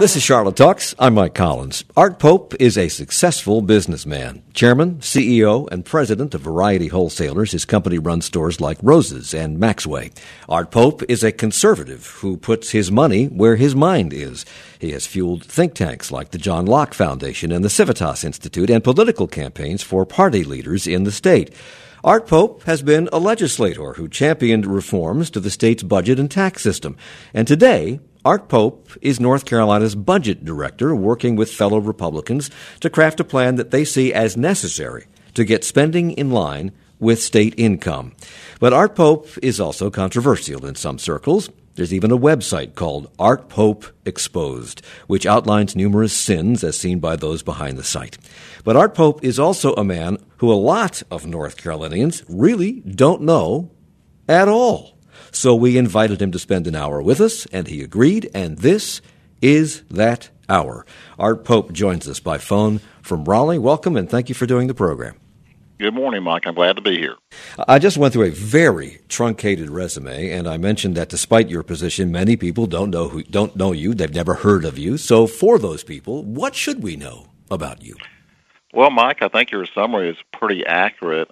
This is Charlotte Talks. I'm Mike Collins. Art Pope is a successful businessman. Chairman, CEO, and president of Variety Wholesalers, his company runs stores like Rose's and Maxway. Art Pope is a conservative who puts his money where his mind is. He has fueled think tanks like the John Locke Foundation and the Civitas Institute and political campaigns for party leaders in the state. Art Pope has been a legislator who championed reforms to the state's budget and tax system. And today, Art Pope is North Carolina's budget director, working with fellow Republicans to craft a plan that they see as necessary to get spending in line with state income. But Art Pope is also controversial in some circles. There's even a website called Art Pope Exposed, which outlines numerous sins as seen by those behind the site. But Art Pope is also a man who a lot of North Carolinians really don't know at all. So we invited him to spend an hour with us, and he agreed, and this is that hour. Art Pope joins us by phone from Raleigh. Welcome, and thank you for doing the program. Good morning, Mike. I'm glad to be here. I just went through a very truncated resume, and I mentioned that despite your position, many people don't know you. They've never heard of you. So for those people, what should we know about you? Well, Mike, I think your summary is pretty accurate.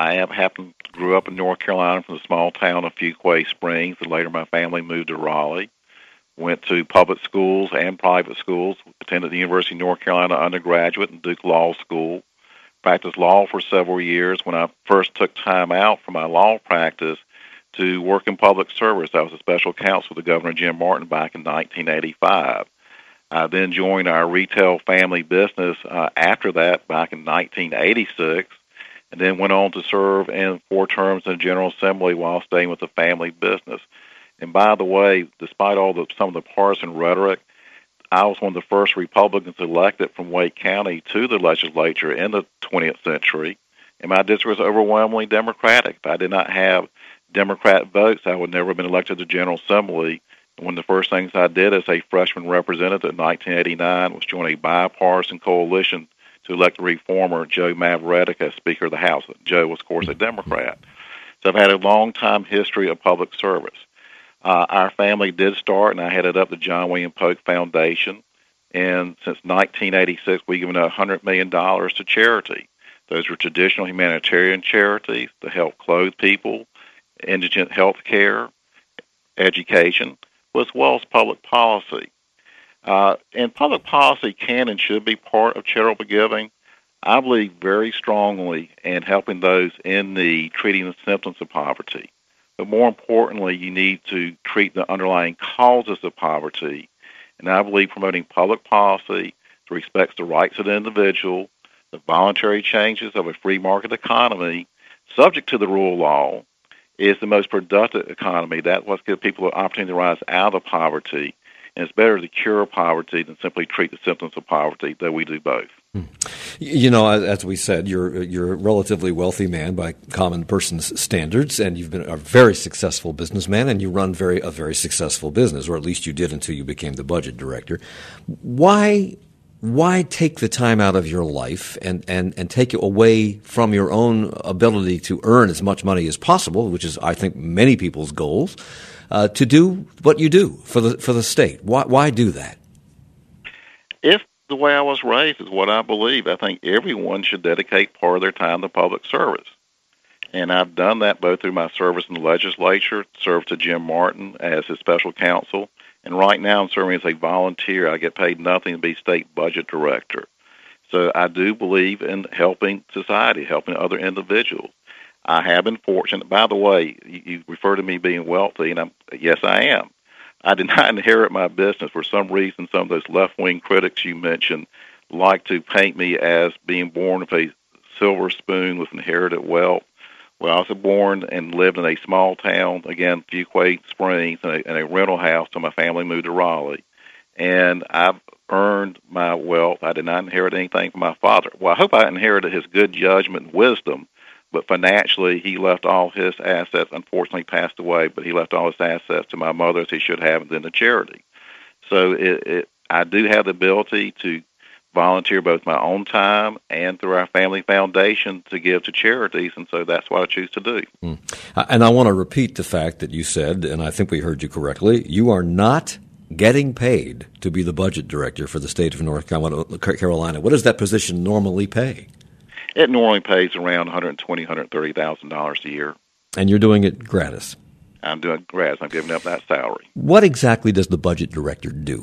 Grew up in North Carolina from the small town of Fuquay Springs, and later my family moved to Raleigh. Went to public schools and private schools. Attended the University of North Carolina undergraduate and Duke Law School. Practiced law for several years. When I first took time out from my law practice to work in public service, I was a special counsel to Governor Jim Martin back in 1985. I then joined our retail family business after that back in 1986, and then went on to serve in 4 terms in the General Assembly while staying with the family business. And by the way, despite some of the partisan rhetoric, I was one of the first Republicans elected from Wake County to the legislature in the 20th century, and my district was overwhelmingly Democratic. If I did not have Democrat votes, I would never have been elected to the General Assembly. One of the first things I did as a freshman representative in 1989 was join a bipartisan coalition to elect the reformer Joe Mavretic as Speaker of the House. Joe was, of course, a Democrat. So I've had a long-time history of public service. Our family did start, and I headed up the John William Polk Foundation. And since 1986, we've given $100 million to charity. Those are traditional humanitarian charities to help clothe people, indigent health care, education, as well as public policy. And public policy can and should be part of charitable giving. I believe very strongly in helping those in need, treating the symptoms of poverty. But more importantly, you need to treat the underlying causes of poverty. And I believe promoting public policy that respects the rights of the individual, the voluntary changes of a free market economy, subject to the rule of law, is the most productive economy. That's what gives people an opportunity to rise out of poverty. And it's better to cure poverty than simply treat the symptoms of poverty, though we do both. You know, as we said, you're a relatively wealthy man by common person's standards, and you've been a very successful businessman, and you run a very successful business, or at least you did until you became the budget director. Why take the time out of your life and take it away from your own ability to earn as much money as possible, which is, I think, many people's goals, to do what you do for the state? Why do that? If the way I was raised is what I believe, I think everyone should dedicate part of their time to public service. And I've done that both through my service in the legislature, served to Jim Martin as his special counsel, and right now I'm serving as a volunteer. I get paid nothing to be state budget director. So I do believe in helping society, helping other individuals. I have been fortunate. By the way, you refer to me being wealthy, and yes, I am. I did not inherit my business. For some reason, some of those left-wing critics you mentioned like to paint me as being born with a silver spoon with inherited wealth. Well, I was born and lived in a small town, again, Fuquay Springs, in a rental house till my family moved to Raleigh. And I've earned my wealth. I did not inherit anything from my father. Well, I hope I inherited his good judgment and wisdom, but financially he left all his assets, unfortunately passed away, but he left all his assets to my mother as he should have, and then to charity. So I do have the ability to volunteer both my own time and through our family foundation to give to charities, and so that's what I choose to do. And I want to repeat the fact that you said, and I think we heard you correctly, you are not getting paid to be the budget director for the state of North Carolina? What does that position normally pay? It normally pays around $120,000, $130,000 a year. And you're doing it gratis? I'm doing it gratis. I'm giving up that salary. What exactly does the budget director do?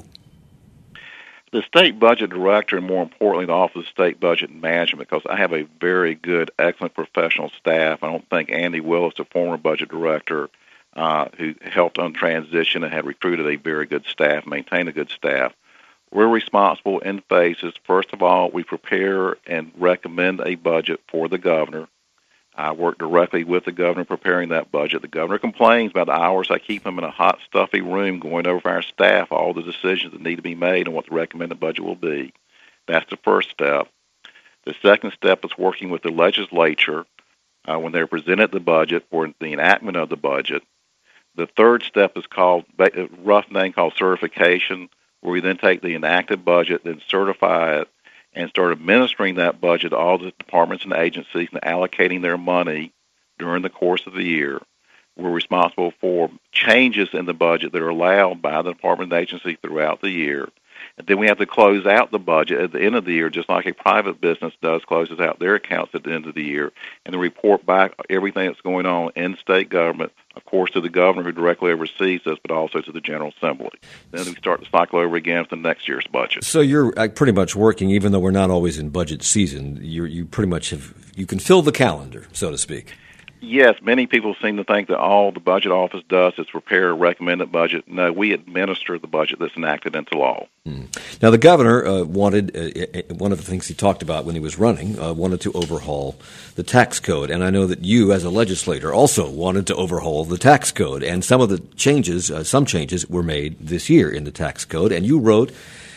The state budget director, and more importantly, the Office of State Budget and Management, because I have a very good, excellent professional staff. I don't think Andy Willis, the former budget director, who helped on transition and had recruited a very good staff, maintained a good staff. We're responsible in phases. First of all, we prepare and recommend a budget for the governor. I work directly with the governor preparing that budget. The governor complains about the hours I keep him in a hot, stuffy room going over our staff, all the decisions that need to be made and what the recommended budget will be. That's the first step. The second step is working with the legislature when they're presented the budget for the enactment of the budget. The third step is called, a rough name called certification, where we then take the enacted budget, then certify it, and start administering that budget to all the departments and agencies and allocating their money during the course of the year. We're responsible for changes in the budget that are allowed by the department and agency throughout the year. And then we have to close out the budget at the end of the year, just like a private business does, closes out their accounts at the end of the year, and then report back everything that's going on in state government, of course, to the governor who directly oversees us, but also to the General Assembly. Then we start to cycle over again for the next year's budget. So you're pretty much working, even though we're not always in budget season, you pretty much you can fill the calendar, so to speak. Yes, many people seem to think that all the budget office does is prepare a recommended budget. No, we administer the budget that's enacted into law. Now, the governor wanted, one of the things he talked about when he was running, wanted to overhaul the tax code. And I know that you, as a legislator, also wanted to overhaul the tax code. And some of the changes, some changes were made this year in the tax code. And you wrote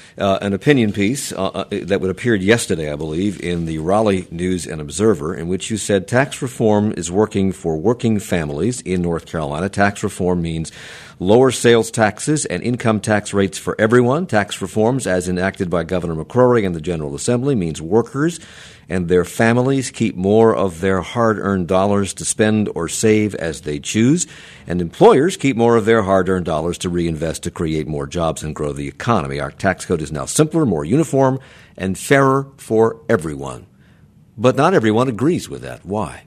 an opinion piece that would appeared yesterday, I believe, in the Raleigh News and Observer, in which you said tax reform is working for working families in North Carolina. Tax reform means lower sales taxes and income tax rates for everyone. Tax reforms, as enacted by Governor McCrory and the General Assembly, means workers and their families keep more of their hard-earned dollars to spend or save as they choose, and employers keep more of their hard-earned dollars to reinvest to create more jobs and grow the economy. Our tax code is now simpler, more uniform, and fairer for everyone. But not everyone agrees with that. Why?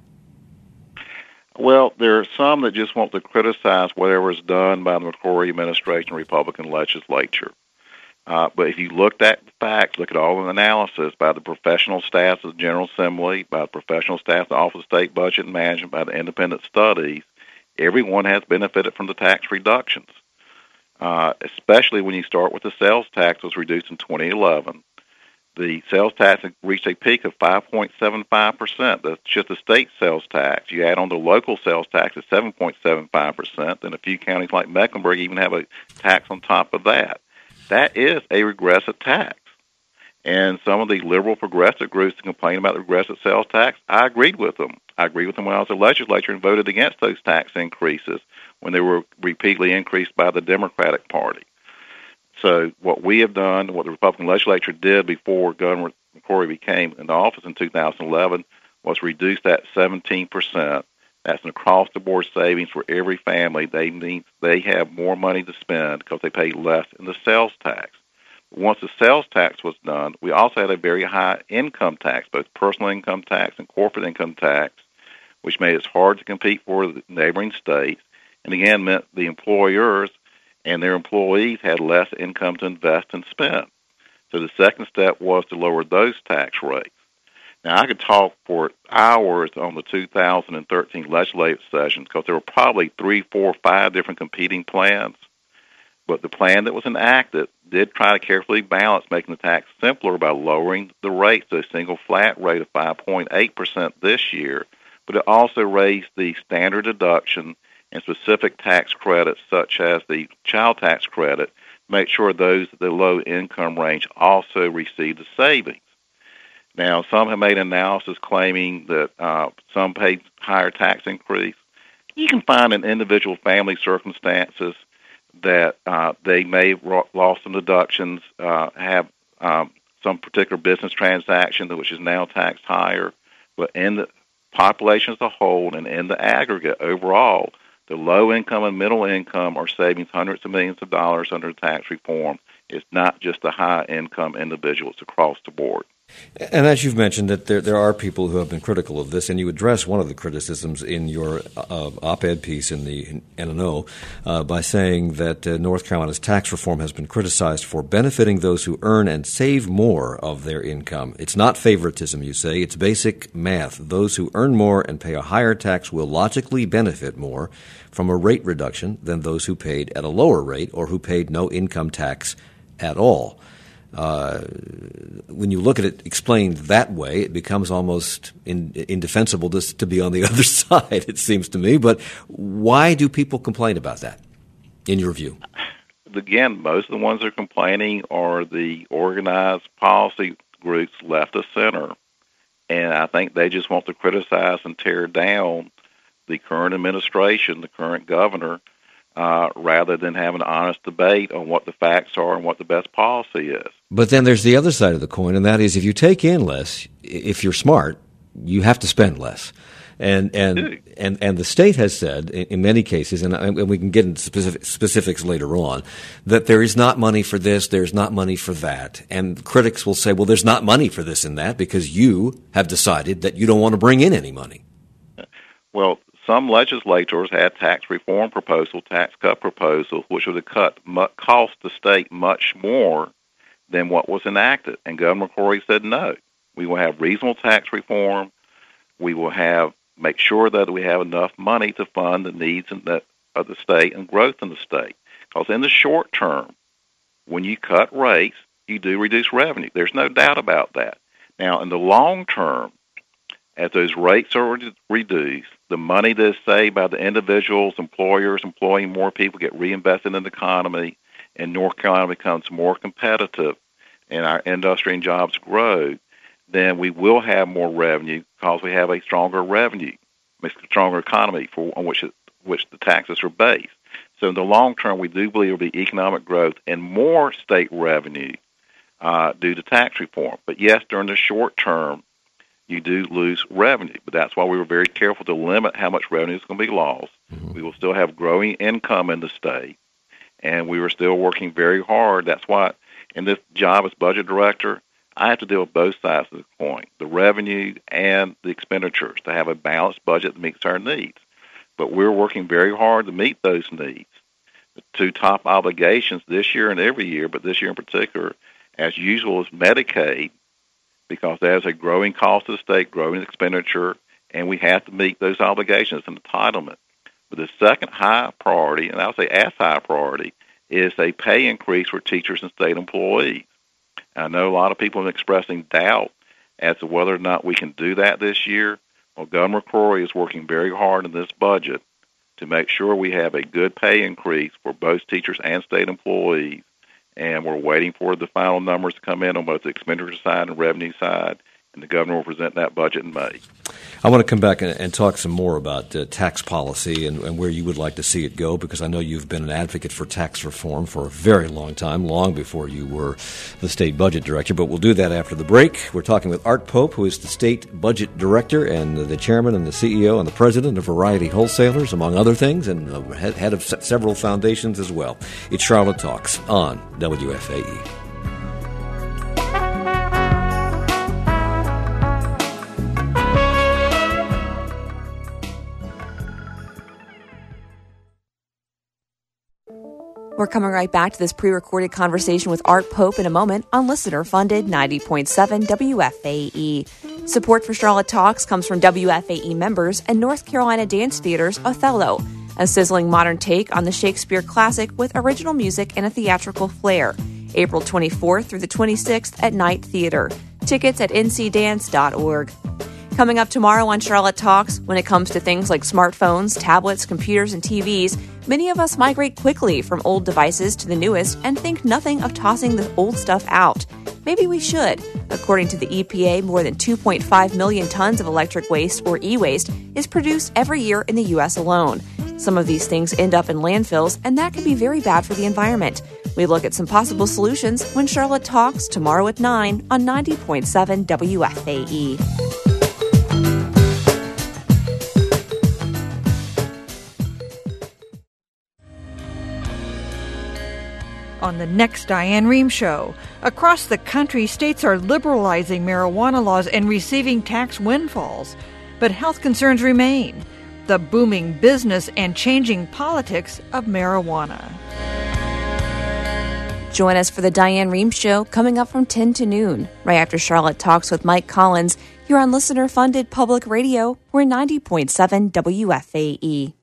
Well, there are some that just want to criticize whatever is done by the McCrory administration, Republican legislature. But if you looked at the facts, look at all the analysis by the professional staff of the General Assembly, by the professional staff of the Office of State Budget and Management, by the independent studies, everyone has benefited from the tax reductions, especially when you start with the sales tax was reduced in 2011. The sales tax reached a peak of 5.75%. That's just the state sales tax. You add on the local sales tax at 7.75%, and a few counties like Mecklenburg even have a tax on top of that. That is a regressive tax. And some of the liberal progressive groups that complain about the regressive sales tax, I agreed with them. I agreed with them when I was in the legislature and voted against those tax increases when they were repeatedly increased by the Democratic Party. So what we have done, what the Republican legislature did before Governor McCrory became in office in 2011, was reduce that 17%. That's an across-the-board savings for every family. They have more money to spend because they pay less in the sales tax. Once the sales tax was done, we also had a very high income tax, both personal income tax and corporate income tax, which made it hard to compete for the neighboring states, and again meant the employers and their employees had less income to invest and spend. So the second step was to lower those tax rates. Now, I could talk for hours on the 2013 legislative sessions because there were probably 3, 4, 5 different competing plans. But the plan that was enacted did try to carefully balance making the tax simpler by lowering the rate to a single flat rate of 5.8% this year. But it also raised the standard deduction and specific tax credits such as the child tax credit to make sure those at the low income range also receive the savings. Now, some have made analysis claiming that some paid higher tax increase. You can find in individual family circumstances that they may have lost some deductions, have some particular business transaction which is now taxed higher. But in the population as a whole and in the aggregate overall, The low income and middle income are saving hundreds of millions of dollars under tax reform. It's not just the high income individuals across the board. And as you've mentioned, that there are people who have been critical of this, and you address one of the criticisms in your op-ed piece in the N&O by saying that North Carolina's tax reform has been criticized for benefiting those who earn and save more of their income. It's not favoritism, you say. It's basic math. Those who earn more and pay a higher tax will logically benefit more from a rate reduction than those who paid at a lower rate or who paid no income tax at all. When you look at it explained that way, it becomes almost indefensible to be on the other side, it seems to me. But why do people complain about that, in your view? Again, most of the ones that are complaining are the organized policy groups left of center. And I think they just want to criticize and tear down the current administration, the current governor, rather than have an honest debate on what the facts are and what the best policy is. But then there's the other side of the coin, and that is if you take in less, if you're smart, you have to spend less. And the state has said in many cases, and we can get into specifics later on, that there is not money for this, there's not money for that. And critics will say, well, there's not money for this and that because you have decided that you don't want to bring in any money. Well, some legislators had tax reform proposals, tax cut proposals, which would have cost the state much more than what was enacted. And Governor McCrory said no. We will have reasonable tax reform. We will make sure that we have enough money to fund the needs of the state and growth in the state. Because in the short term, when you cut rates, you do reduce revenue. There's no doubt about that. Now, in the long term, as those rates are reduced, the money that is saved by the individuals, employers, employing more people get reinvested in the economy, and North Carolina becomes more competitive, and our industry and jobs grow, then we will have more revenue because we have a stronger economy on which the taxes are based. So in the long term, we do believe there will be economic growth and more state revenue due to tax reform. But yes, during the short term, you do lose revenue. But that's why we were very careful to limit how much revenue is going to be lost. Mm-hmm. We will still have growing income in the state, and we were still working very hard. That's why in this job as budget director, I have to deal with both sides of the coin, the revenue and the expenditures, to have a balanced budget that meets our needs. But we're working very hard to meet those needs. The two top obligations this year and every year, but this year in particular, as usual, is Medicaid, because there's a growing cost to the state, growing expenditure, and we have to meet those obligations and entitlement. But the second high priority, and I'll say as high priority, is a pay increase for teachers and state employees. I know a lot of people are expressing doubt as to whether or not we can do that this year. Well, Governor McCrory is working very hard in this budget to make sure we have a good pay increase for both teachers and state employees, and we're waiting for the final numbers to come in on both the expenditure side and revenue side, and the governor will present that budget in May. I want to come back and talk some more about tax policy and where you would like to see it go, because I know you've been an advocate for tax reform for a very long time, long before you were the state budget director, but we'll do that after the break. We're talking with Art Pope, who is the state budget director and the chairman and the CEO and the president of Variety Wholesalers, among other things, and head of several foundations as well. It's Charlotte Talks on WFAE. We're coming right back to this pre-recorded conversation with Art Pope in a moment on listener-funded 90.7 WFAE. Support for Charlotte Talks comes from WFAE members and North Carolina Dance Theater's Othello, a sizzling modern take on the Shakespeare classic with original music and a theatrical flair. April 24th through the 26th at Night Theater. Tickets at ncdance.org. Coming up tomorrow on Charlotte Talks, when it comes to things like smartphones, tablets, computers, and TVs, many of us migrate quickly from old devices to the newest and think nothing of tossing the old stuff out. Maybe we should. According to the EPA, more than 2.5 million tons of electric waste, or e-waste, is produced every year in the U.S. alone. Some of these things end up in landfills, and that can be very bad for the environment. We look at some possible solutions when Charlotte Talks tomorrow at 9 on 90.7 WFAE. On the next Diane Rehm Show, across the country, states are liberalizing marijuana laws and receiving tax windfalls. But health concerns remain. The booming business and changing politics of marijuana. Join us for the Diane Rehm Show coming up from 10 to noon, right after Charlotte Talks with Mike Collins, here on listener-funded public radio. We're 90.7 WFAE.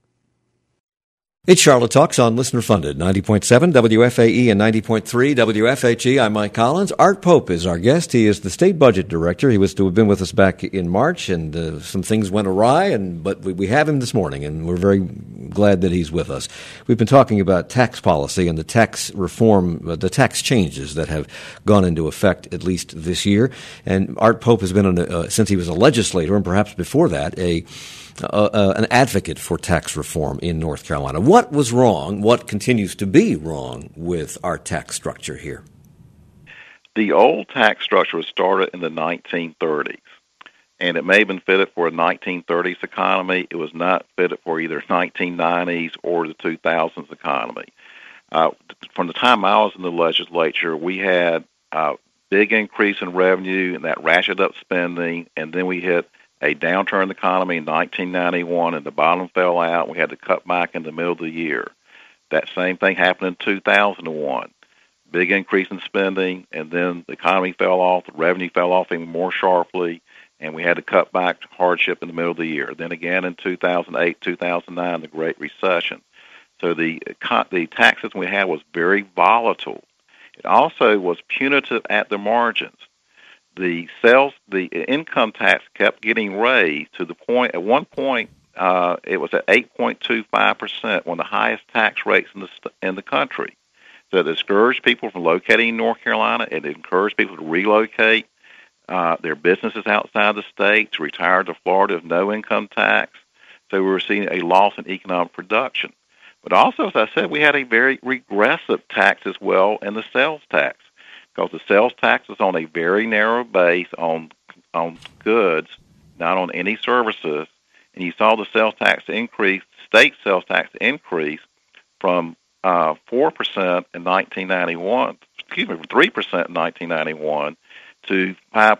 It's Charlotte Talks on listener-funded 90.7 WFAE and 90.3 WFHE. I'm Mike Collins. Art Pope is our guest. He is the state budget director. He was to have been with us back in March, and some things went awry, but we have him this morning, and we're very glad that he's with us. We've been talking about tax policy and the tax reform, the tax changes that have gone into effect at least this year. And Art Pope has been, since he was a legislator, and perhaps before that, an advocate for tax reform in North Carolina. What was wrong, what continues to be wrong with our tax structure here? The old tax structure was started in the 1930s, and it may have been fitted for a 1930s economy. It was not fitted for either 1990s or the 2000s economy. From the time I was in the legislature, we had a big increase in revenue, and that ratcheted up spending, and then we hit a downturn in the economy in 1991, and the bottom fell out. We had to cut back in the middle of the year. That same thing happened in 2001. Big increase in spending, and then the economy fell off, the revenue fell off even more sharply, and we had to cut back to hardship in the middle of the year. Then again in 2008, 2009, the Great Recession. So the tax system we had was very volatile. It also was punitive at the margins. The income tax kept getting raised to the point, at one point, it was at 8.25%, one of the highest tax rates in the country. So it discouraged people from locating in North Carolina. It encouraged people to relocate their businesses outside the state, to retire to Florida with no income tax. So we were seeing a loss in economic production. But also, as I said, we had a very regressive tax as well in the sales tax, because the sales tax is on a very narrow base on goods, not on any services. And you saw the sales tax increase, state sales tax increase from 4% in 1991, from 3% in 1991 to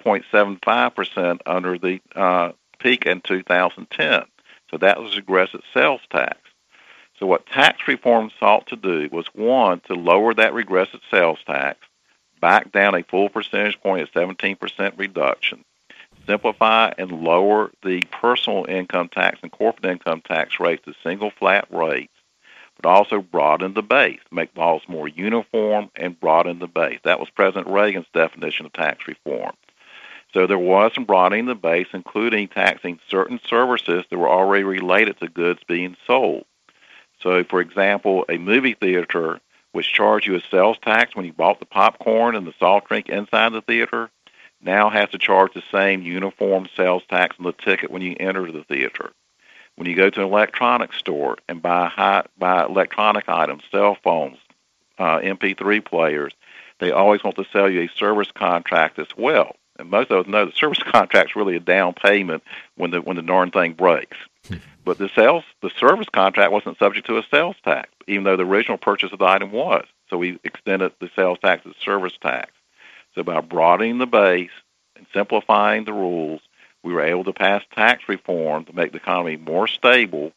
5.75% under the peak in 2010. So that was aggressive sales tax. So what tax reform sought to do was, one, to lower that regressive sales tax, back down a full percentage point at 17% reduction, simplify and lower the personal income tax and corporate income tax rates to single flat rates, but also broaden the base, make laws more uniform and broaden the base. That was President Reagan's definition of tax reform. So there was some broadening the base, including taxing certain services that were already related to goods being sold. So, for example, a movie theater which charged you a sales tax when you bought the popcorn and the soft drink inside the theater, now has to charge the same uniform sales tax on the ticket when you enter the theater. When you go to an electronics store and buy electronic items, cell phones, MP3 players, they always want to sell you a service contract as well. And most of us know the service contract's really a down payment when the darn thing breaks. But the service contract wasn't subject to a sales tax, even though the original purchase of the item was. So we extended the sales tax as service tax. So by broadening the base and simplifying the rules, we were able to pass tax reform to make the economy more stable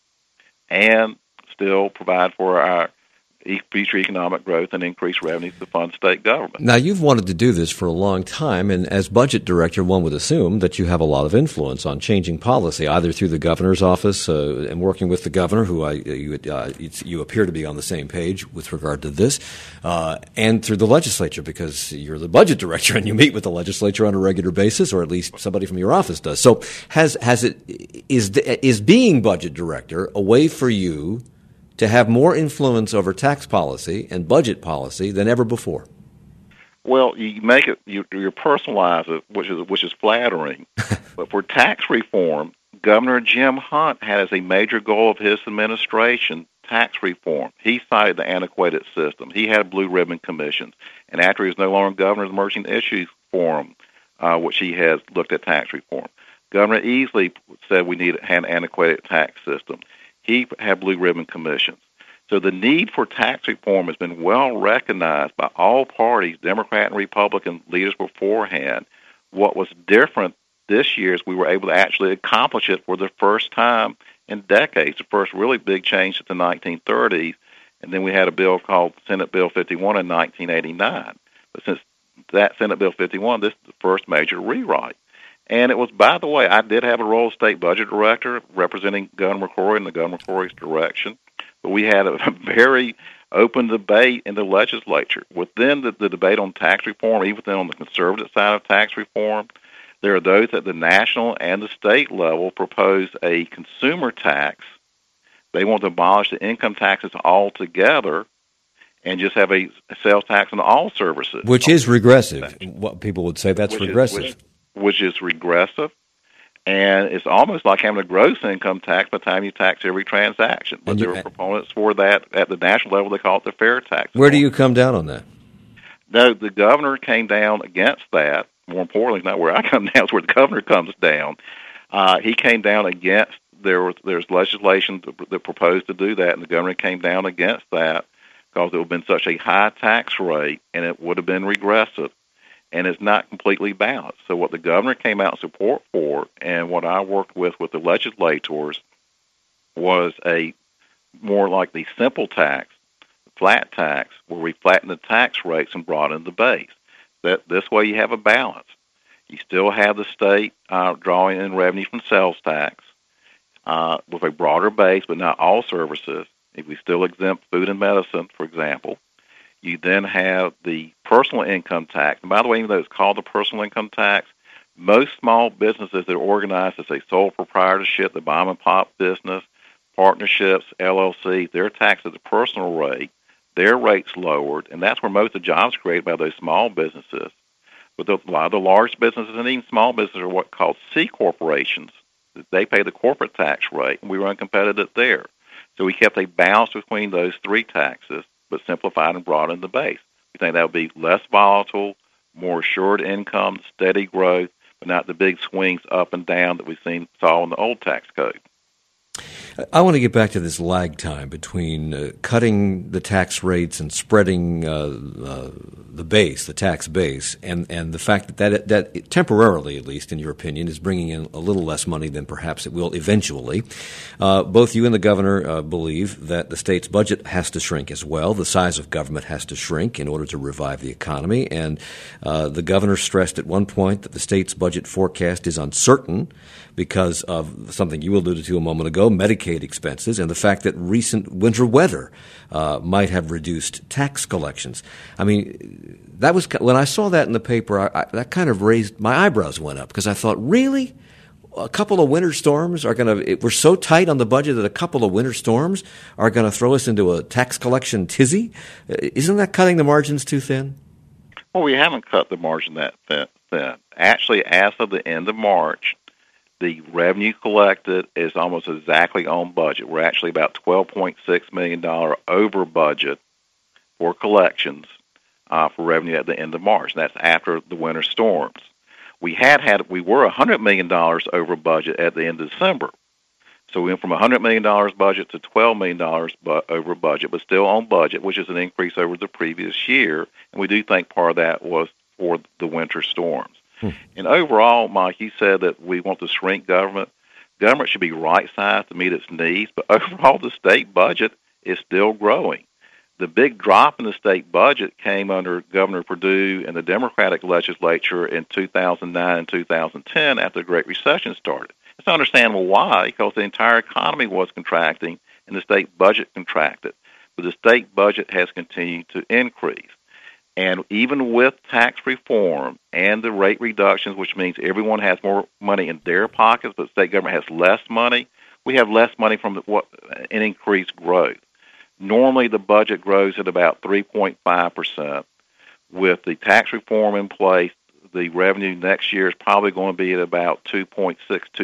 and still provide for our future economic growth and increased revenues to fund state government. Now, you've wanted to do this for a long time, and as budget director, one would assume that you have a lot of influence on changing policy, either through the governor's office and working with the governor, who you appear to be on the same page with regard to this, and through the legislature, because you're the budget director and you meet with the legislature on a regular basis, or at least somebody from your office does. So, is being budget director a way for you to have more influence over tax policy and budget policy than ever before? Well, you make it, you personalize it, which is flattering. But for tax reform, Governor Jim Hunt had as a major goal of his administration tax reform. He cited the antiquated system. He had blue ribbon commissions. And after he was no longer governor of the Emerging Issues Forum, which he has looked at tax reform. Governor Easley said we had an antiquated tax system. He had blue ribbon commissions. So the need for tax reform has been well recognized by all parties, Democrat and Republican leaders beforehand. What was different this year is we were able to actually accomplish it for the first time in decades, the first really big change since the 1930s. And then we had a bill called Senate Bill 51 in 1989. But since that Senate Bill 51, this is the first major rewrite. And it was, by the way, I did have a role as state budget director representing Governor McCrory and the Governor McCrory's direction. But we had a very open debate in the legislature. Within the debate on tax reform, even within on the conservative side of tax reform, there are those at the national and the state level propose a consumer tax. They want to abolish the income taxes altogether and just have a sales tax on all services. Which is regressive. What people would say that's regressive. Which is regressive. And it's almost like having a gross income tax by the time you tax every transaction. But there are proponents for that at the national level. They call it the fair tax. Where do you come down on that? No, the governor came down against that. More importantly, not where I come down, it's where the governor comes down. He came down against, there's legislation that proposed to do that, and the governor came down against that because it would have been such a high tax rate, and it would have been regressive, and it's not completely balanced. So what the governor came out in support for, and what I worked with the legislators, was a more like the simple tax, flat tax, where we flatten the tax rates and broaden the base. That this way you have a balance. You still have the state drawing in revenue from sales tax with a broader base, but not all services. If we still exempt food and medicine, for example, you then have the personal income tax. And by the way, even though it's called the personal income tax, most small businesses that are organized as a sole proprietorship, the mom and pop business, partnerships, LLC, they're taxed at the personal rate. Their rates lowered, and that's where most of the jobs created by those small businesses. But a lot of the large businesses and even small businesses are what called C corporations. They pay the corporate tax rate, and we were uncompetitive there. So we kept a balance between those three taxes, but simplified and broadened the base. We think that would be less volatile, more assured income, steady growth, but not the big swings up and down that we saw in the old tax code. I want to get back to this lag time between cutting the tax rates and spreading the base, the tax base, and the fact that temporarily, at least in your opinion, is bringing in a little less money than perhaps it will eventually. Both you and the governor believe that the state's budget has to shrink as well. The size of government has to shrink in order to revive the economy. And the governor stressed at one point that the state's budget forecast is uncertain because of something you alluded to a moment ago, Medicaid expenses, and the fact that recent winter weather might have reduced tax collections. I mean, that was when I saw that in the paper, that kind of raised my eyebrows went up because I thought, really? A couple of winter storms are going to – we're so tight on the budget that a couple of winter storms are going to throw us into a tax collection tizzy? Isn't that cutting the margins too thin? Well, we haven't cut the margin that thin. Actually, as of the end of March, the revenue collected is almost exactly on budget. We're actually about $12.6 million over budget for collections for revenue at the end of March. And that's after the winter storms. We were $100 million over budget at the end of December. So we went from $100 million budget to $12 million over budget, but still on budget, which is an increase over the previous year. And we do think part of that was for the winter storms. And overall, Mike, you said that we want to shrink government. Government should be right-sized to meet its needs, but overall the state budget is still growing. The big drop in the state budget came under Governor Perdue and the Democratic legislature in 2009 and 2010 after the Great Recession started. It's understandable why, because the entire economy was contracting and the state budget contracted. But the state budget has continued to increase. And even with tax reform and the rate reductions, which means everyone has more money in their pockets, but the state government has less money, we have less money from an increased growth. Normally, the budget grows at about 3.5%. With the tax reform in place, the revenue next year is probably going to be at about 2.6,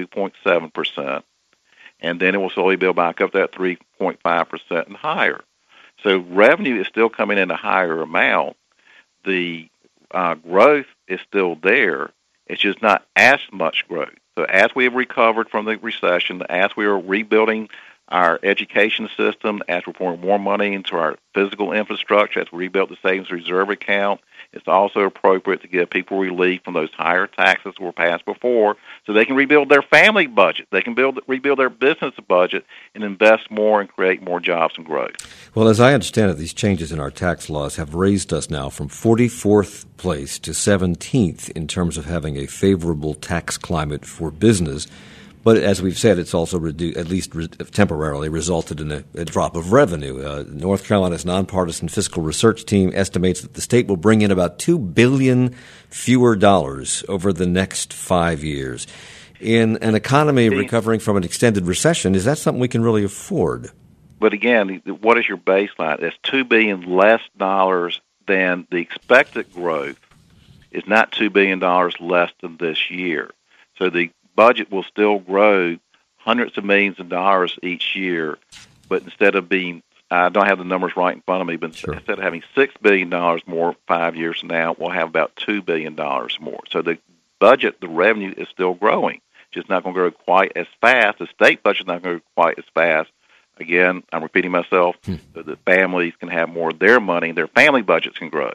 2.7%. And then it will slowly build back up to that 3.5% and higher. So revenue is still coming in a higher amount. The growth is still there. It's just not as much growth. So as we have recovered from the recession, as we are rebuilding our education system, as we're pouring more money into our physical infrastructure, as we rebuild the savings reserve account. It's also appropriate to give people relief from those higher taxes that were passed before so they can rebuild their family budget. They can rebuild their business budget and invest more and create more jobs and growth. Well, as I understand it, these changes in our tax laws have raised us now from 44th place to 17th in terms of having a favorable tax climate for business. But as we've said, it's also at least temporarily resulted in a drop of revenue. North Carolina's nonpartisan fiscal research team estimates that the state will bring in about $2 billion fewer dollars over the next 5 years. In an economy recovering from an extended recession, is that something we can really afford? But again, what is your baseline? That's $2 billion less dollars than the expected growth is not $2 billion less than this year. So the budget will still grow hundreds of millions of dollars each year, but instead of being, I don't have the numbers right in front of me, but sure, instead of having $6 billion more 5 years from now, we'll have about $2 billion more. So the budget, the revenue is still growing. It's just not going to grow quite as fast. The state budget's not going to grow quite as fast. Again, I'm repeating myself, so that families can have more of their money, their family budgets can grow.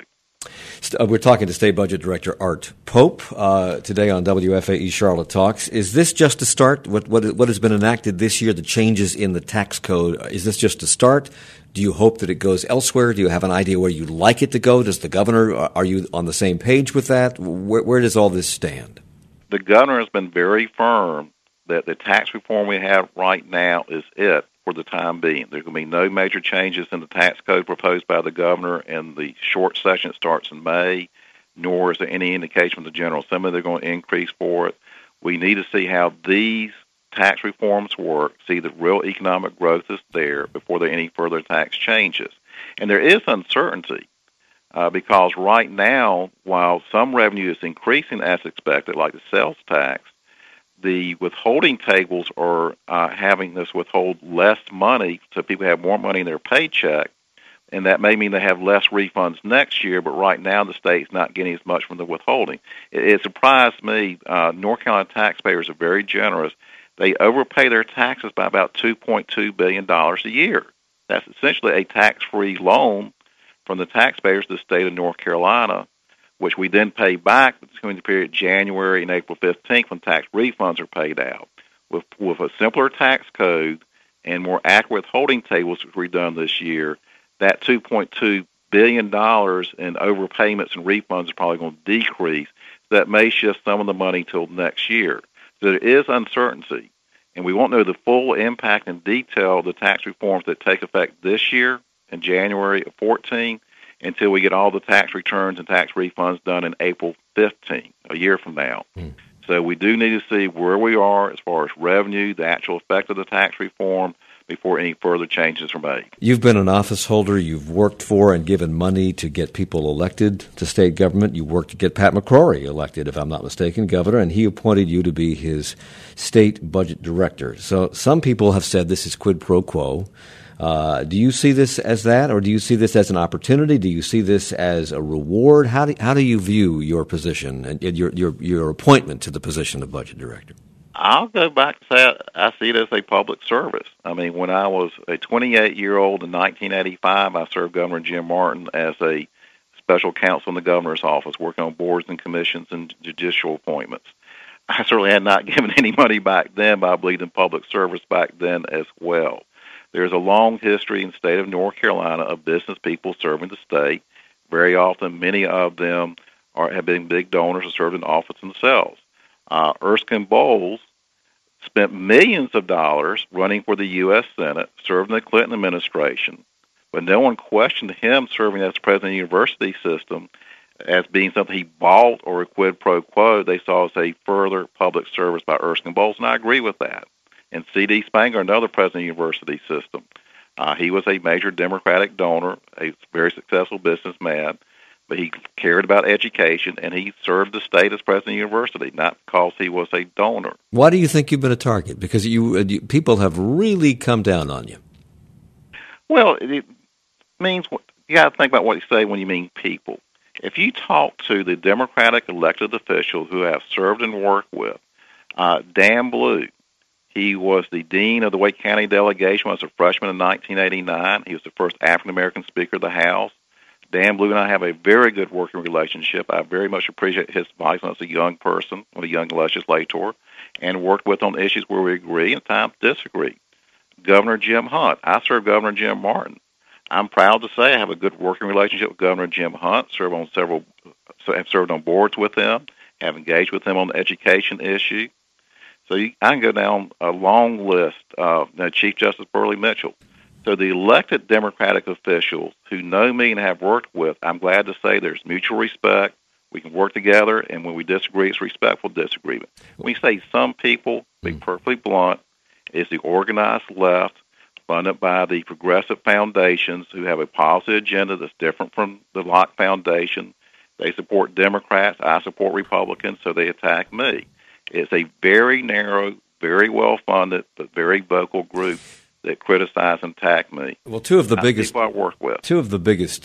We're talking to State Budget Director Art Pope today on WFAE Charlotte Talks. Is this just a start? What has been enacted this year, the changes in the tax code, is this just a start? Do you hope that it goes elsewhere? Do you have an idea where you'd like it to go? Does the governor, are you on the same page with that? Where does all this stand? The governor has been very firm that the tax reform we have right now is it for the time being. There's going to be no major changes in the tax code proposed by the governor, and the short session starts in May, nor is there any indication from the General Assembly they're going to increase for it. We need to see how these tax reforms work, see that real economic growth is there before there are any further tax changes. And there is uncertainty because right now, while some revenue is increasing as expected, like the sales tax, the withholding tables are having us withhold less money, so people have more money in their paycheck, and that may mean they have less refunds next year, but right now the state's not getting as much from the withholding. It surprised me. North Carolina taxpayers are very generous. They overpay their taxes by about $2.2 billion a year. That's essentially a tax-free loan from the taxpayers to the state of North Carolina, which we then pay back between the period January and April 15th when tax refunds are paid out. With a simpler tax code and more accurate withholding tables, which we've done this year, that $2.2 billion in overpayments and refunds is probably going to decrease. That may shift some of the money till next year. So there is uncertainty, and we won't know the full impact and detail of the tax reforms that take effect this year in January of 2014, until we get all the tax returns and tax refunds done in April 15, a year from now. So we do need to see where we are as far as revenue, the actual effect of the tax reform, before any further changes are made. You've been an office holder. You've worked for and given money to get people elected to state government. You worked to get Pat McCrory elected, if I'm not mistaken, governor, and he appointed you to be his state budget director. So some people have said this is quid pro quo. Do you see this as that, or do you see this as an opportunity? Do you see this as a reward? How do you view your position and your appointment to the position of budget director? I'll go back and say I see it as a public service. I mean, when I was a 28-year-old in 1985, I served Governor Jim Martin as a special counsel in the governor's office, working on boards and commissions and judicial appointments. I certainly had not given any money back then, but I believed in public service back then as well. There's a long history in the state of North Carolina of business people serving the state. Very often, many of them have been big donors and served in office themselves. Erskine Bowles spent millions of dollars running for the U.S. Senate, served in the Clinton administration, but no one questioned him serving as president of the university system as being something he bought or a quid pro quo. They saw as a further public service by Erskine Bowles, and I agree with that. And C.D. Spangler, another president of the university system, he was a major Democratic donor, a very successful businessman, but he cared about education, and he served the state as president of the university, not because he was a donor. Why do you think you've been a target? Because people have really come down on you. Well, it means you got to think about what you say when you mean people. If you talk to the Democratic elected officials who have served and worked with, Dan Blue, He was the dean of the Wake County delegation when I was a freshman in 1989. He was the first African-American Speaker of the House. Dan Blue and I have a very good working relationship. I very much appreciate his advice when I was a young person, when a young legislator, and worked with on issues where we agree and at times disagree. Governor Jim Hunt. I serve Governor Jim Martin. I'm proud to say I have a good working relationship with Governor Jim Hunt. Have served on boards with him, have engaged with him on the education issue. So I can go down a long list of Chief Justice Burley Mitchell. So the elected Democratic officials who know me and have worked with, I'm glad to say there's mutual respect. We can work together, and when we disagree, it's respectful disagreement. When we say some people, to be perfectly blunt, is the organized left funded by the progressive foundations who have a policy agenda that's different from the Locke Foundation. They support Democrats. I support Republicans, so they attack me. It's a very narrow, very well-funded, but very vocal group that criticize and attack me. Well, two of the biggest people I work with. Two of the biggest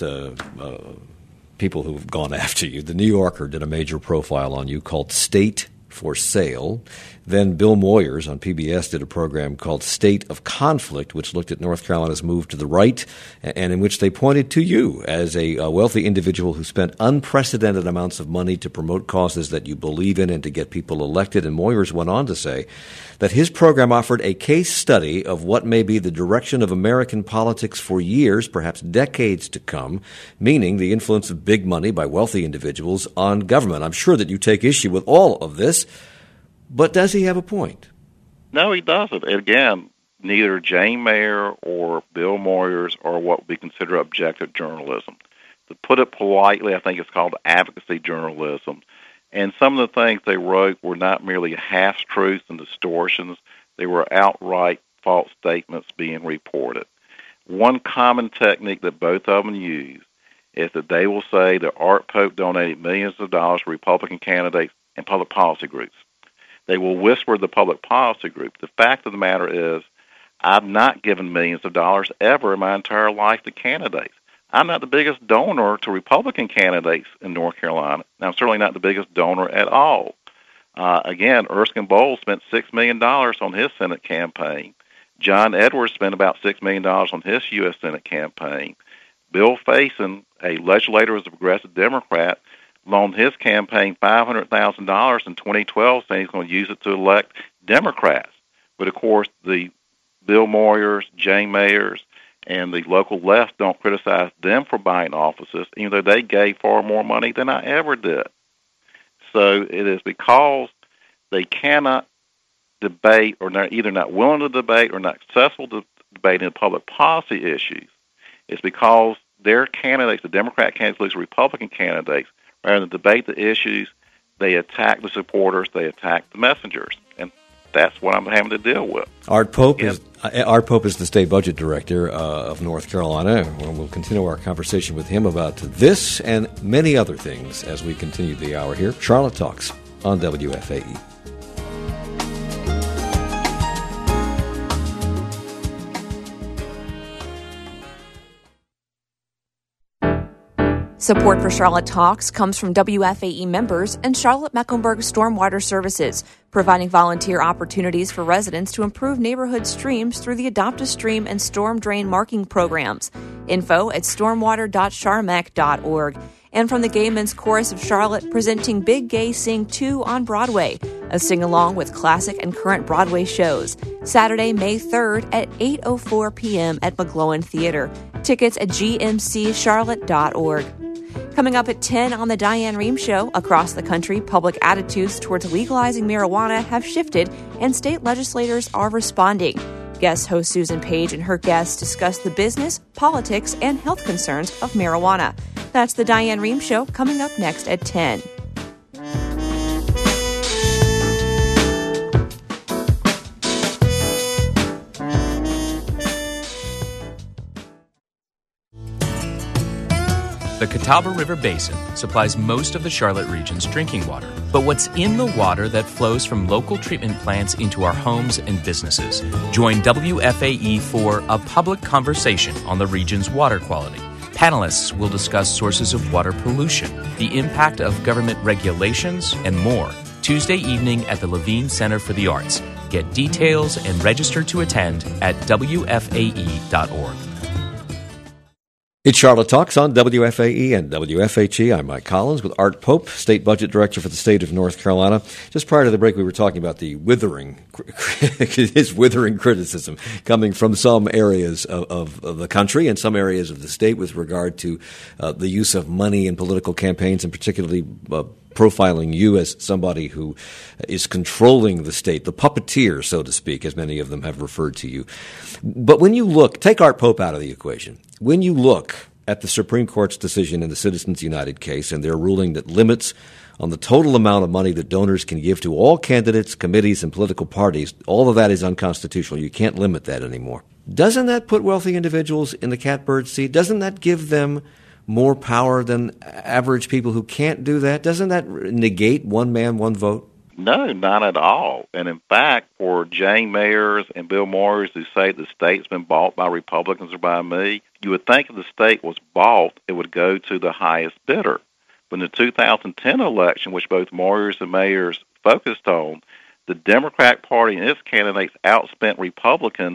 people who've gone after you. The New Yorker did a major profile on you called State for Sale. Then Bill Moyers on PBS did a program called State of Conflict, which looked at North Carolina's move to the right, and in which they pointed to you as a wealthy individual who spent unprecedented amounts of money to promote causes that you believe in and to get people elected. And Moyers went on to say that his program offered a case study of what may be the direction of American politics for years, perhaps decades to come, meaning the influence of big money by wealthy individuals on government. I'm sure that you take issue with all of this. But does he have a point? No, he doesn't. Again, neither Jane Mayer or Bill Moyers are what we consider objective journalism. To put it politely, I think it's called advocacy journalism. And some of the things they wrote were not merely half-truths and distortions. They were outright false statements being reported. One common technique that both of them use is that they will say that Art Pope donated millions of dollars to Republican candidates and public policy groups. They will whisper the public policy group. The fact of the matter is, I've not given millions of dollars ever in my entire life to candidates. I'm not the biggest donor to Republican candidates in North Carolina, and I'm certainly not the biggest donor at all. Again, Erskine Bowles spent $6 million on his Senate campaign. John Edwards spent about $6 million on his U.S. Senate campaign. Bill Faison, a legislator as a progressive Democrat, loaned his campaign $500,000 in 2012, saying he's going to use it to elect Democrats. But, of course, the Bill Moyers, Jane Mayers, and the local left don't criticize them for buying offices, even though they gave far more money than I ever did. So it is because they cannot debate, or they're either not willing to debate or not successful to debate in public policy issues. It's because their candidates, the Democrat candidates, lose Republican candidates. Rather than debate the issues, they attack the supporters, they attack the messengers, and that's what I'm having to deal with. Art Pope is the state budget director of North Carolina, and we'll continue our conversation with him about this and many other things as we continue the hour here. Charlotte Talks on WFAE. Support for Charlotte Talks comes from WFAE members and Charlotte-Mecklenburg Stormwater Services, providing volunteer opportunities for residents to improve neighborhood streams through the Adopt a Stream and Storm Drain marking programs. Info at stormwater.charmec.org. And from the Gay Men's Chorus of Charlotte, presenting Big Gay Sing 2 on Broadway, a sing-along with classic and current Broadway shows. Saturday, May 3rd at 8:04 p.m. at McGlowan Theater. Tickets at gmccharlotte.org. Coming up at 10 on the Diane Rehm Show, across the country, public attitudes towards legalizing marijuana have shifted and state legislators are responding. Guest host Susan Page and her guests discuss the business, politics, and health concerns of marijuana. That's the Diane Rehm Show coming up next at 10. The Catawba River Basin supplies most of the Charlotte region's drinking water. But what's in the water that flows from local treatment plants into our homes and businesses? Join WFAE for a public conversation on the region's water quality. Panelists will discuss sources of water pollution, the impact of government regulations, and more. Tuesday evening at the Levine Center for the Arts. Get details and register to attend at WFAE.org. It's Charlotte Talks on WFAE and WFHE. I'm Mike Collins with Art Pope, State Budget Director for the state of North Carolina. Just prior to the break, we were talking about the his withering criticism coming from some areas of the country and some areas of the state with regard to the use of money in political campaigns, and particularly profiling you as somebody who is controlling the state, the puppeteer, so to speak, as many of them have referred to you. But when you look, take Art Pope out of the equation. When you look at the Supreme Court's decision in the Citizens United case and their ruling that limits on the total amount of money that donors can give to all candidates, committees, and political parties, all of that is unconstitutional. You can't limit that anymore. Doesn't that put wealthy individuals in the catbird seat? Doesn't that give them more power than average people who can't do that? Doesn't that negate one man, one vote? No, not at all. And in fact, for Jane Mayers and Bill Moyers who say the state's been bought by Republicans or by me, you would think if the state was bought, it would go to the highest bidder. But in the 2010 election, which both Moyers and Mayers focused on, the Democrat Party and its candidates outspent Republicans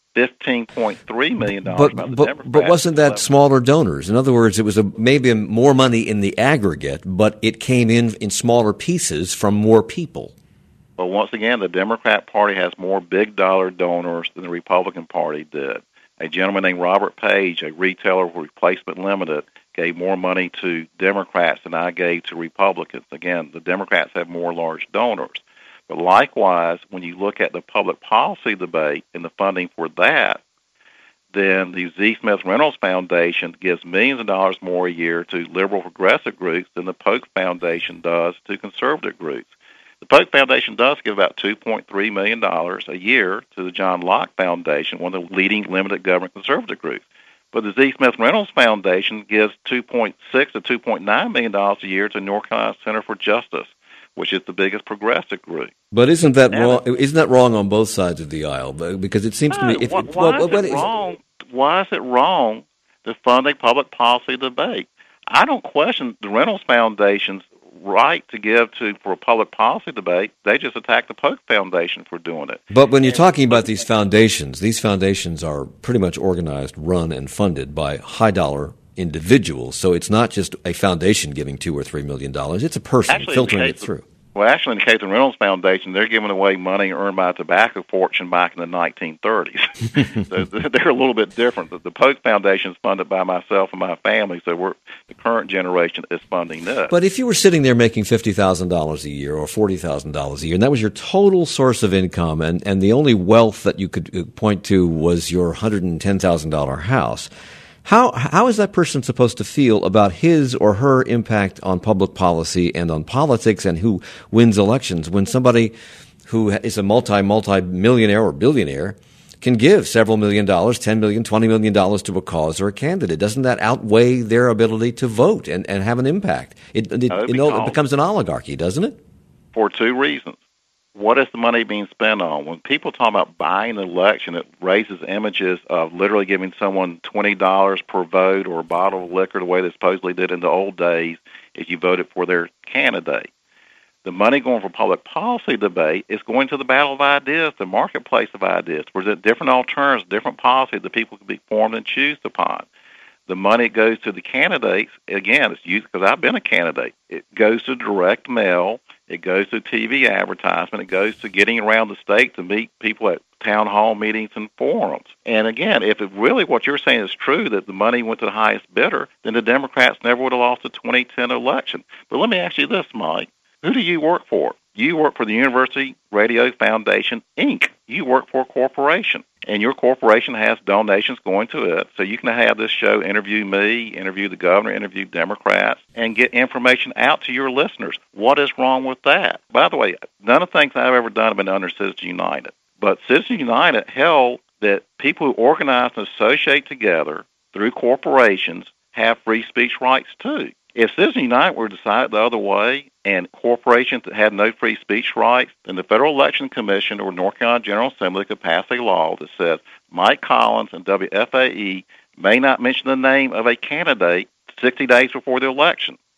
$15.3 million. But wasn't that smaller donors? In other words, it was maybe more money in the aggregate, but it came in smaller pieces from more people. Well, once again, the Democrat Party has more big-dollar donors than the Republican Party did. A gentleman named Robert Page, a retailer for Replacement Limited, gave more money to Democrats than I gave to Republicans. Again, the Democrats have more large donors. But likewise, when you look at the public policy debate and the funding for that, then the Z. Smith Reynolds Foundation gives millions of dollars more a year to liberal progressive groups than the Polk Foundation does to conservative groups. The Polk Foundation does give about $2.3 million a year to the John Locke Foundation, one of the leading limited government conservative groups. But the Z. Smith Reynolds Foundation gives $2.6 to $2.9 million a year to North Carolina Center for Justice, which is the biggest progressive group. But isn't that wrong? Isn't that wrong on both sides of the aisle? Because it seems to me, why is it wrong to fund a public policy debate? I don't question the Reynolds Foundation's right to give for a public policy debate. They just attack the Polk Foundation for doing it. But when you're talking about these foundations are pretty much organized, run, and funded by high-dollar individuals. So it's not just a foundation giving $2 or $3 million. It's a person filtering it through. Well, actually, in the case of the Reynolds Foundation, they're giving away money earned by a tobacco fortune back in the 1930s. So they're a little bit different. The Polk Foundation is funded by myself and my family, so the current generation is funding this. But if you were sitting there making $50,000 a year or $40,000 a year, and that was your total source of income, and the only wealth that you could point to was your $110,000 house, How is that person supposed to feel about his or her impact on public policy and on politics and who wins elections when somebody who is a multi-millionaire or billionaire can give several $1 million, $10 million, $20 million to a cause or a candidate? Doesn't that outweigh their ability to vote and have an impact? It becomes an oligarchy, doesn't it? For two reasons. What is the money being spent on? When people talk about buying an election, it raises images of literally giving someone $20 per vote or a bottle of liquor the way they supposedly did in the old days if you voted for their candidate. The money going for public policy debate is going to the battle of ideas, the marketplace of ideas, where there are different alternatives, different policies that people can be formed and choose upon. The money goes to the candidates. Again, it's used because I've been a candidate. It goes to direct mail. It goes to TV advertisement. It goes to getting around the state to meet people at town hall meetings and forums. And again, if it really what you're saying is true, that the money went to the highest bidder, then the Democrats never would have lost the 2010 election. But let me ask you this, Mike. Who do you work for? You work for the University Radio Foundation, Inc. You work for a corporation, and your corporation has donations going to it. So you can have this show interview me, interview the governor, interview Democrats, and get information out to your listeners. What is wrong with that? By the way, none of the things I've ever done have been under Citizens United. But Citizens United held that people who organize and associate together through corporations have free speech rights too. If Citizens United were decided the other way and corporations that had no free speech rights, then the Federal Election Commission or North Carolina General Assembly could pass a law that says Mike Collins and WFAE may not mention the name of a candidate 60 days before the election.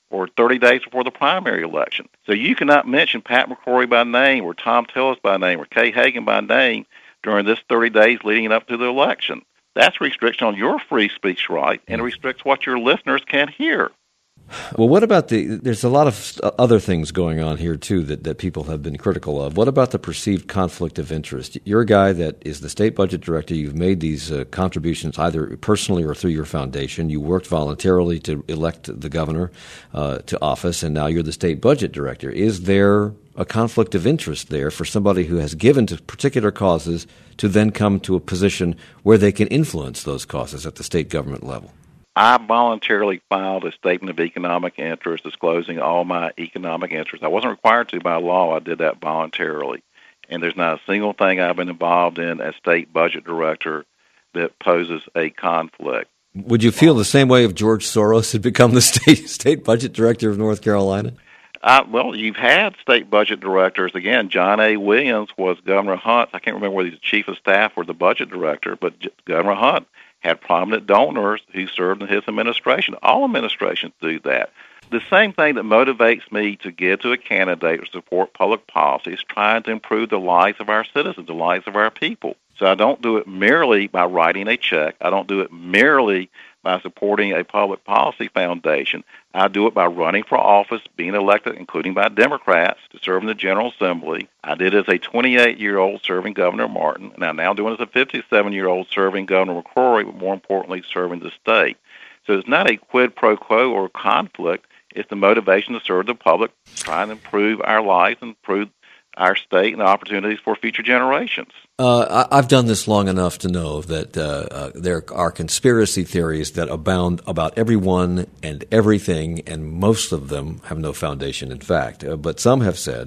or 30 days before the primary election. So you cannot mention Pat McCrory by name or Tom Tillis by name or Kay Hagan by name during this 30 days leading up to the election. That's a restriction on your free speech right, and it restricts what your listeners can hear. Well, what about there's a lot of other things going on here, too, that people have been critical of. What about the perceived conflict of interest? You're a guy that is the state budget director. You've made these contributions either personally or through your foundation. You worked voluntarily to elect the governor to office, and now you're the state budget director. Is there a conflict of interest there for somebody who has given to particular causes to then come to a position where they can influence those causes at the state government level? I voluntarily filed a statement of economic interest disclosing all my economic interests. I wasn't required to by law. I did that voluntarily. And there's not a single thing I've been involved in as state budget director that poses a conflict. Would you feel the same way if George Soros had become the state budget director of North Carolina? Well, you've had state budget directors. Again, John A. Williams was Governor Hunt. I can't remember whether he's the chief of staff or the budget director, but Governor Hunt had prominent donors who served in his administration. All administrations do that. The same thing that motivates me to give to a candidate or support public policy is trying to improve the lives of our citizens, the lives of our people. So I don't do it merely by writing a check. I don't do it merely by supporting a public policy foundation. I do it by running for office, being elected, including by Democrats, to serve in the General Assembly. I did it as a 28-year-old serving Governor Martin, and I'm now doing it as a 57-year-old serving Governor McCrory, but more importantly, serving the state. So it's not a quid pro quo or conflict. It's the motivation to serve the public, trying to improve our lives and improve our state and the opportunities for future generations. I've done this long enough to know that there are conspiracy theories that abound about everyone and everything, and most of them have no foundation in fact. But some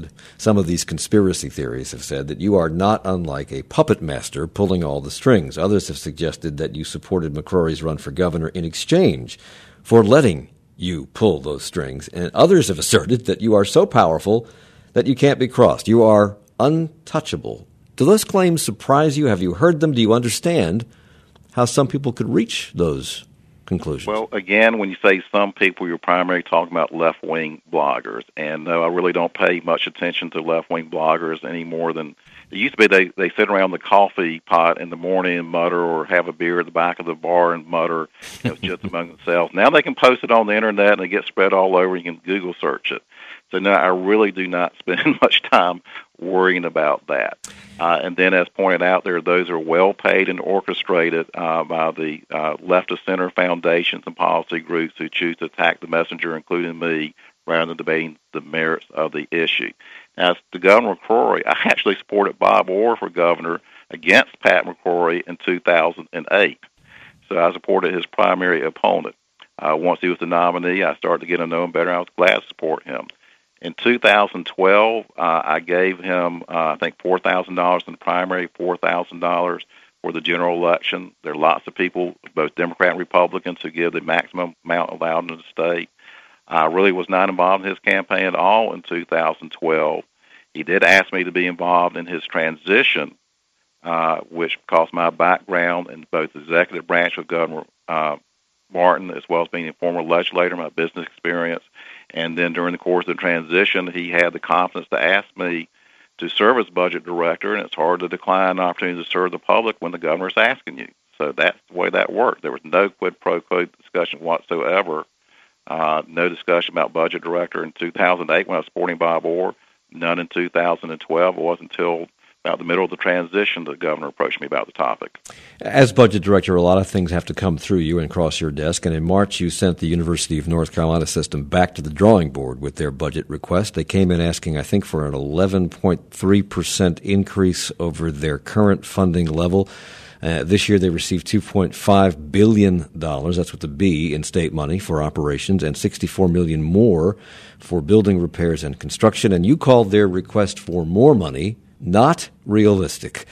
of these conspiracy theories have said that you are not unlike a puppet master pulling all the strings. Others have suggested that you supported McCrory's run for governor in exchange for letting you pull those strings. And others have asserted that you are so powerful that you can't be crossed. You are untouchable. Do those claims surprise you? Have you heard them? Do you understand how some people could reach those conclusions? Well, again, when you say some people, you're primarily talking about left-wing bloggers. And no, I really don't pay much attention to left-wing bloggers any more than it used to be. They sit around the coffee pot in the morning and mutter, or have a beer at the back of the bar and mutter, just among themselves. Now they can post it on the Internet and it gets spread all over. You can Google search it. So no, I really do not spend much time worrying about that. And then, as pointed out, there are those who are well paid and orchestrated by the left of center foundations and policy groups who choose to attack the messenger, including me, rather than debating the merits of the issue. As to Governor McCrory, I actually supported Bob Orr for governor against Pat McCrory in 2008. So I supported his primary opponent. Once he was the nominee, I started to get to know him better. I was glad to support him. In 2012, I gave him, I think, $4,000 in the primary, $4,000 for the general election. There are lots of people, both Democrat and Republicans, who give the maximum amount allowed in the state. I really was not involved in his campaign at all in 2012. He did ask me to be involved in his transition, which, because my background in both the executive branch of Governor Martin, as well as being a former legislator, my business experience. And then during the course of the transition, he had the confidence to ask me to serve as budget director, and it's hard to decline the opportunity to serve the public when the governor is asking you. So that's the way that worked. There was no quid pro quo discussion whatsoever, no discussion about budget director in 2008 when I was supporting Bob Orr, none in 2012. It wasn't until about the middle of the transition the governor approached me about the topic. As budget director, a lot of things have to come through you and cross your desk, and in March you sent the University of North Carolina system back to the drawing board with their budget request. They came in asking, I think, for an 11.3% increase over their current funding level. This year they received $2.5 billion, that's with the B, in state money for operations, and $64 million more for building repairs and construction. And you called their request for more money not realistic.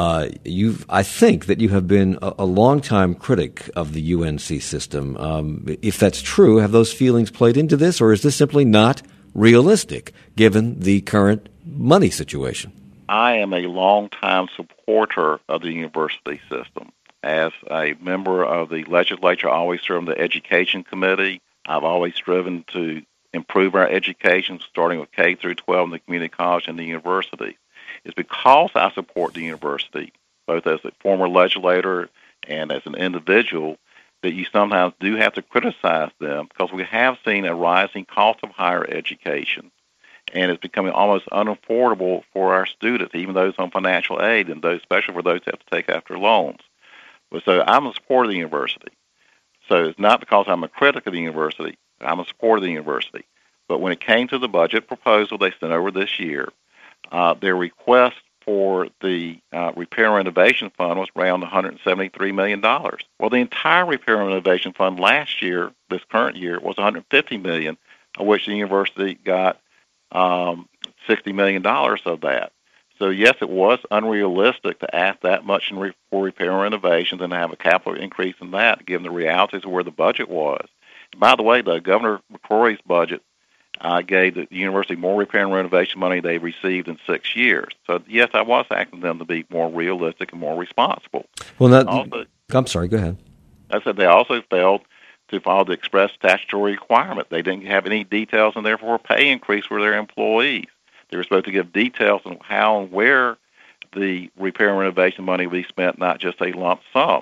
I think that you have been a longtime critic of the UNC system. If that's true, have those feelings played into this, or is this simply not realistic given the current money situation? I am a longtime supporter of the university system. As a member of the legislature, I always served on the education committee. I've always striven to improve our education, starting with K through 12 in the community college and the university. It's because I support the university, both as a former legislator and as an individual, that you sometimes do have to criticize them, because we have seen a rising cost of higher education, and it's becoming almost unaffordable for our students, even those on financial aid, and those, especially for those who have to take after loans. But so I'm a supporter of the university. So it's not because I'm a critic of the university. I'm a supporter of the university. But when it came to the budget proposal they sent over this year, their request for the Repair and Renovation Fund was around $173 million. Well, the entire Repair and Renovation Fund last year, this current year, was $150 million, of which the university got $60 million of that. So, yes, it was unrealistic to ask that much for repair and renovations and to have a capital increase in that, given the realities of where the budget was. By the way, though, Governor McCrory's budget gave the university more repair and renovation money they received in 6 years. So, yes, I was asking them to be more realistic and more responsible. Well, I'm sorry, go ahead. I said they also failed to follow the express statutory requirement. They didn't have any details and therefore a pay increase for their employees. They were supposed to give details on how and where the repair and renovation money would be spent, not just a lump sum.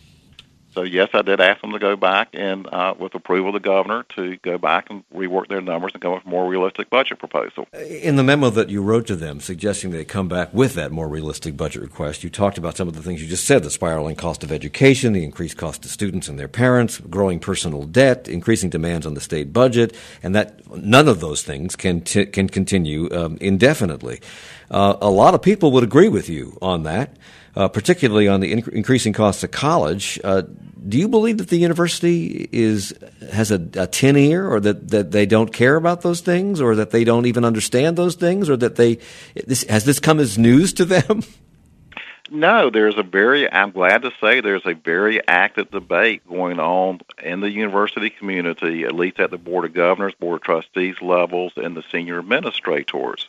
So, yes, I did ask them to go back and, with approval of the governor, to go back and rework their numbers and come up with a more realistic budget proposal. In the memo that you wrote to them suggesting they come back with that more realistic budget request, you talked about some of the things you just said, the spiraling cost of education, the increased cost to students and their parents, growing personal debt, increasing demands on the state budget, and that none of those things can continue indefinitely. A lot of people would agree with you on that. Particularly on the increasing costs of college. Do you believe that the university has a tin ear, or that they don't care about those things, or that they don't even understand those things, or that has this come as news to them? No, I'm glad to say there's a very active debate going on in the university community, at least at the Board of Governors, Board of Trustees levels, and the senior administrators.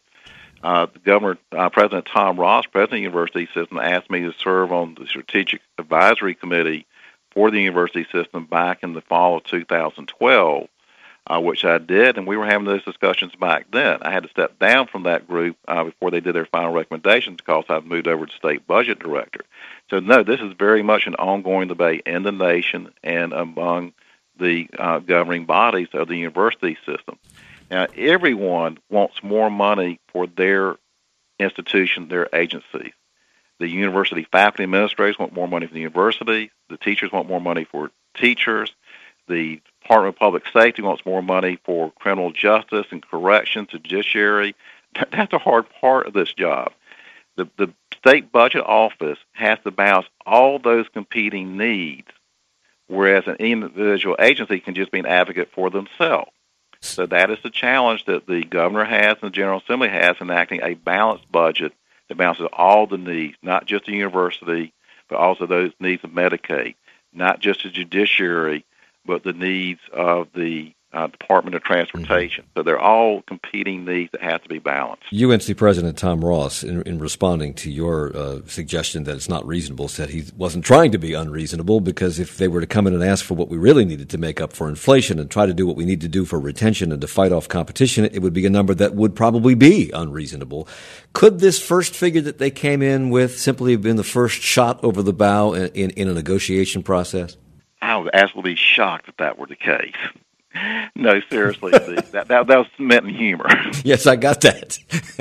President Tom Ross, president of the university system, asked me to serve on the strategic advisory committee for the university system back in the fall of 2012, which I did, and we were having those discussions back then. I had to step down from that group before they did their final recommendations because I've moved over to state budget director. So, no, this is very much an ongoing debate in the nation and among the governing bodies of the university system. Now, everyone wants more money for their institution, their agency. The university faculty administrators want more money for the university. The teachers want more money for teachers. The Department of Public Safety wants more money for criminal justice and corrections, the judiciary. That's a hard part of this job. The state budget office has to balance all those competing needs, whereas an individual agency can just be an advocate for themselves. So that is the challenge that the governor has and the General Assembly has in enacting a balanced budget that balances all the needs, not just the university, but also those needs of Medicaid, not just the judiciary, but the needs of the Department of Transportation. So they're all competing needs that have to be balanced. UNC President Tom Ross, in responding to your suggestion that it's not reasonable, said he wasn't trying to be unreasonable, because if they were to come in and ask for what we really needed to make up for inflation and try to do what we need to do for retention and to fight off competition, it would be a number that would probably be unreasonable. Could this first figure that they came in with simply have been the first shot over the bow in a negotiation process? I would absolutely be shocked if that were the case. No, seriously, that was meant in humor. Yes, I got that.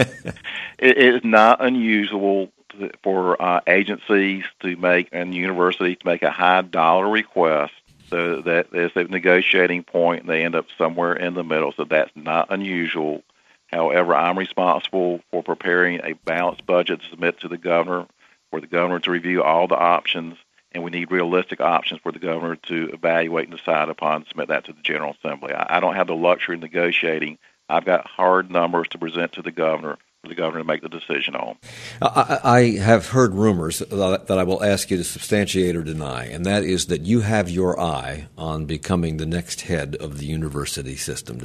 It is not unusual for agencies to make and universities to make a high dollar request, so that is a negotiating point, and they end up somewhere in the middle. So that's not unusual. However, I'm responsible for preparing a balanced budget to submit to the governor, for the governor to review all the options. And we need realistic options for the governor to evaluate and decide upon and submit that to the General Assembly. I don't have the luxury of negotiating. I've got hard numbers to present to the governor for the governor to make the decision on. I have heard rumors that I will ask you to substantiate or deny, and that is that you have your eye on becoming the next head of the university system.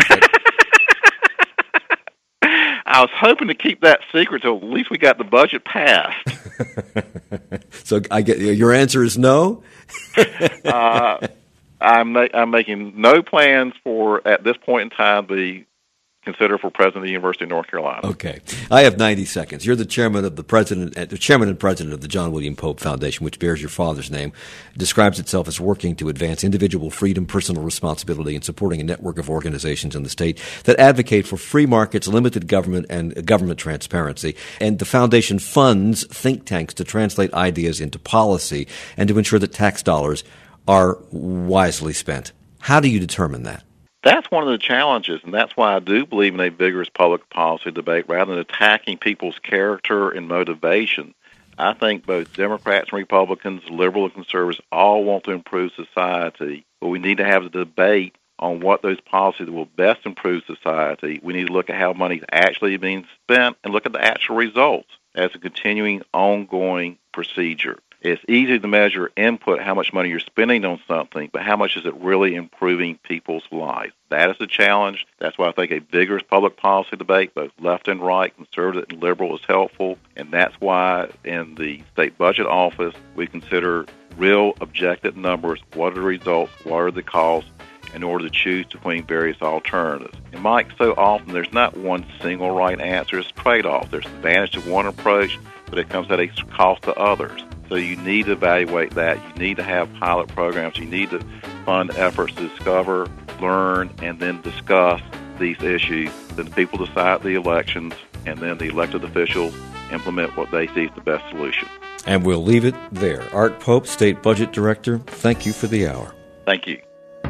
I was hoping to keep that secret till at least we got the budget passed. So I get your answer is no? I I'm making no plans for, at this point in time, the consider for president of the University of North Carolina. Okay. I have 90 seconds. You're the chairman and president of the John William Pope Foundation, which bears your father's name. It describes itself as working to advance individual freedom, personal responsibility, and supporting a network of organizations in the state that advocate for free markets, limited government, and government transparency. And the foundation funds think tanks to translate ideas into policy and to ensure that tax dollars are wisely spent. How do you determine that? That's one of the challenges, and that's why I do believe in a vigorous public policy debate rather than attacking people's character and motivation. I think both Democrats and Republicans, liberal and conservatives, all want to improve society, but we need to have a debate on what those policies will best improve society. We need to look at how money is actually being spent and look at the actual results as a continuing, ongoing procedure. It's easy to measure input, how much money you're spending on something, but how much is it really improving people's lives? That is the challenge. That's why I think a vigorous public policy debate, both left and right, conservative and liberal, is helpful. And that's why in the state budget office, we consider real objective numbers. What are the results? What are the costs? In order to choose between various alternatives. And Mike, so often there's not one single right answer. It's trade-off. There's advantage to one approach, but it comes at a cost to others. So you need to evaluate that. You need to have pilot programs. You need to fund efforts to discover, learn, and then discuss these issues. Then the people decide the elections, and then the elected officials implement what they see as the best solution. And we'll leave it there. Art Pope, State Budget Director, thank you for the hour. Thank you.